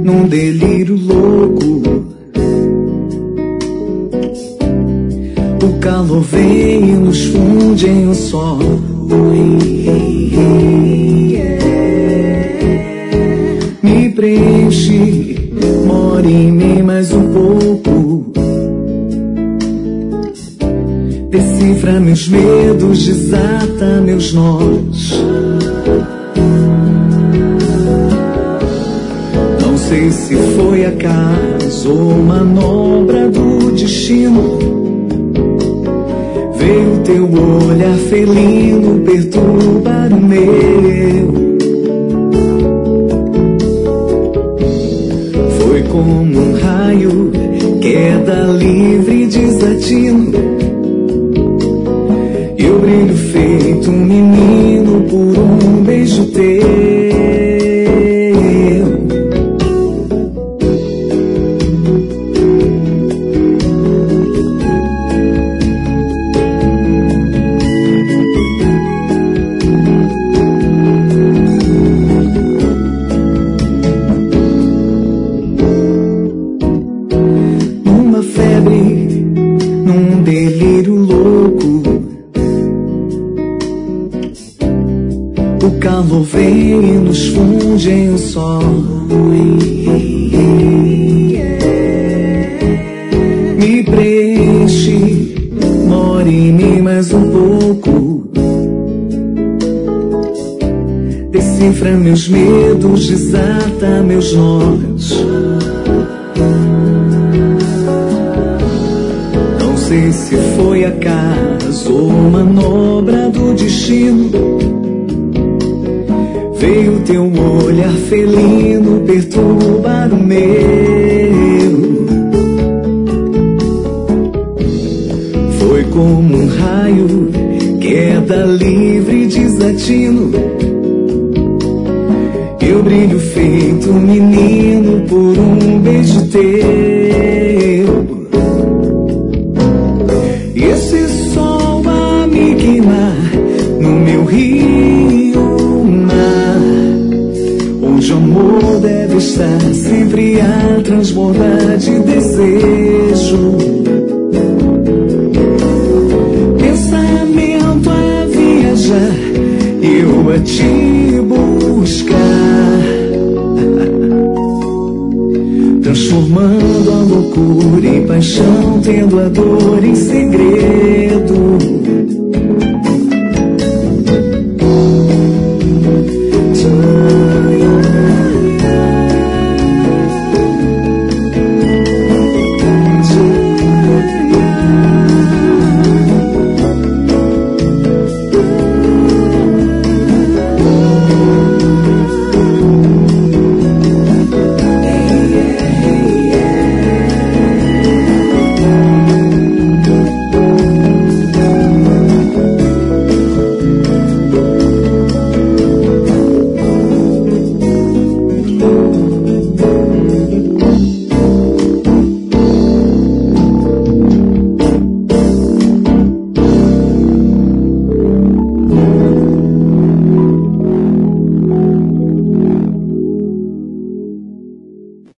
num delírio louco. O calor vem e nos funde em um só. Me preenche, mora em mim mais um pouco. Decifra meus medos, desata meus nós. Não sei se foi acaso ou manobra do destino. Veio teu olhar felino perturbar o meu. Foi como um raio, queda livre, desatino. E eu brilho feito um menino por um beijo teu. O calor vem e nos funde em um só. Me preenche, mora em mim mais um pouco. Decifra meus medos, desata meus nós. Não sei se foi acaso ou manobra do destino. Veio teu olhar felino perturbar o meu. Foi como um raio, queda livre, desatino. Eu brilho feito um menino por um beijo teu. E esse sol a me queimar no meu rio, onde o amor deve estar sempre a transbordar de desejo. Pensamento a viajar, eu a te buscar, transformando a loucura em paixão, tendo a dor em segredo.